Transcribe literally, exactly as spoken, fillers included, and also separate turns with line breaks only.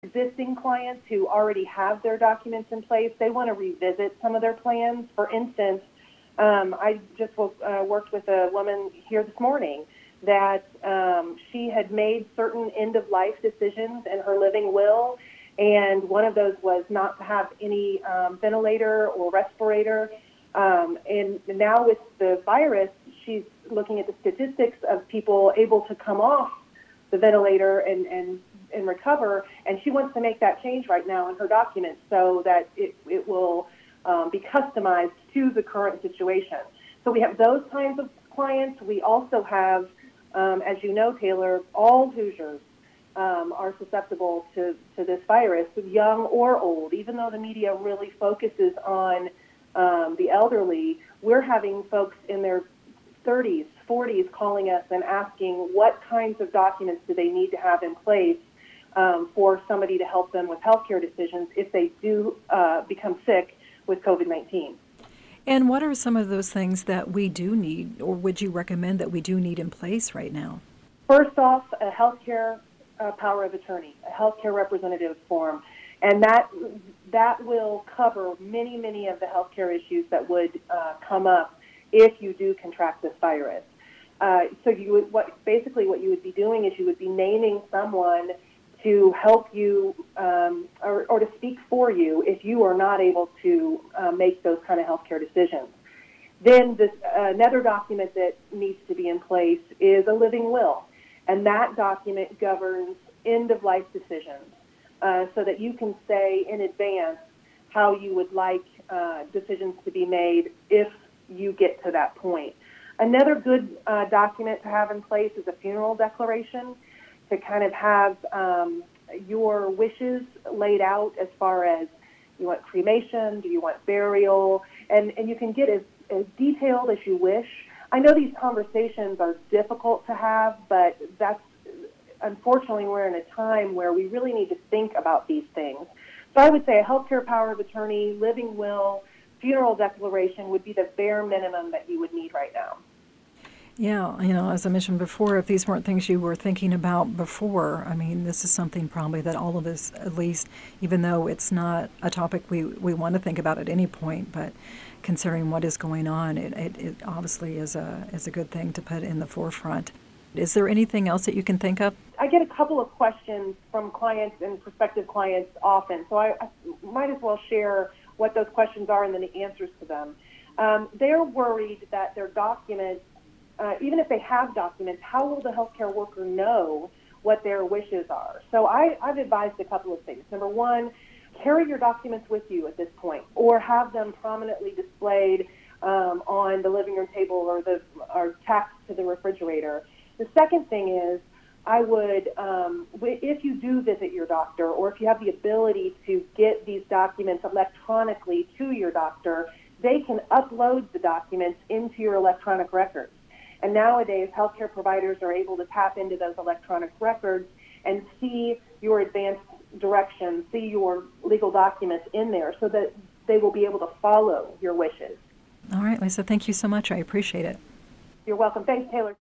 Existing clients who already have their documents in place, they want to revisit some of their plans. For instance, um, I just uh, worked with a woman here this morning that um, she had made certain end-of-life decisions in her living will, and one of those was not to have any um, ventilator or respirator. Um, and now with the virus, she's looking at the statistics of people able to come off the ventilator and, and, and recover, and she wants to make that change right now in her documents so that it, it will um, be customized to the current situation. So we have those kinds of clients. We also have, um, as you know, Taylor, all Hoosiers um, are susceptible to, to this virus, young or old. Even though the media really focuses on um, the elderly, we're having folks in their thirties, forties calling us and asking what kinds of documents do they need to have in place um, for somebody to help them with healthcare decisions if they do uh, become sick with COVID nineteen.
And what are some of those things that we do need, or would you recommend that we do need in place right now?
First off, a healthcare uh, power of attorney, a healthcare representative form, and that that will cover many, many of the healthcare issues that would uh, come up if you do contract this virus. Uh, so you would, what basically what you would be doing is you would be naming someone to help you um, or, or to speak for you if you are not able to uh, make those kind of healthcare decisions. Then this, uh, another document that needs to be in place is a living will, and that document governs end-of-life decisions uh, so that you can say in advance how you would like uh, decisions to be made if you get to that point. Another good uh, document to have in place is a funeral declaration to kind of have um, your wishes laid out as far as you want cremation, do you want burial, and, and you can get as, as detailed as you wish. I know these conversations are difficult to have, but that's unfortunately we're in a time where we really need to think about these things. So I would say a healthcare power of attorney, living will, funeral declaration would be the bare minimum that you would need right now.
Yeah, you know, as I mentioned before, if these weren't things you were thinking about before, I mean, this is something probably that all of us, at least, even though it's not a topic we, we want to think about at any point, but considering what is going on, it, it, it obviously is a is a good thing to put in the forefront. Is there anything else that you can think of?
I get a couple of questions from clients and prospective clients often, so I, I might as well share what those questions are and then the answers to them. Um, they're worried that their documents, uh, even if they have documents, how will the healthcare worker know what their wishes are? So I, I've advised a couple of things. Number one, carry your documents with you at this point, or have them prominently displayed um, on the living room table or the or tacked to the refrigerator. The second thing is, I would, um, if you do visit your doctor, or if you have the ability to get these documents electronically to your doctor, they can upload the documents into your electronic records. And nowadays, healthcare providers are able to tap into those electronic records and see your advanced directions, see your legal documents in there so that they will be able to follow your wishes.
All right, Lisa, thank you so much. I appreciate it.
You're welcome. Thanks, Taylor.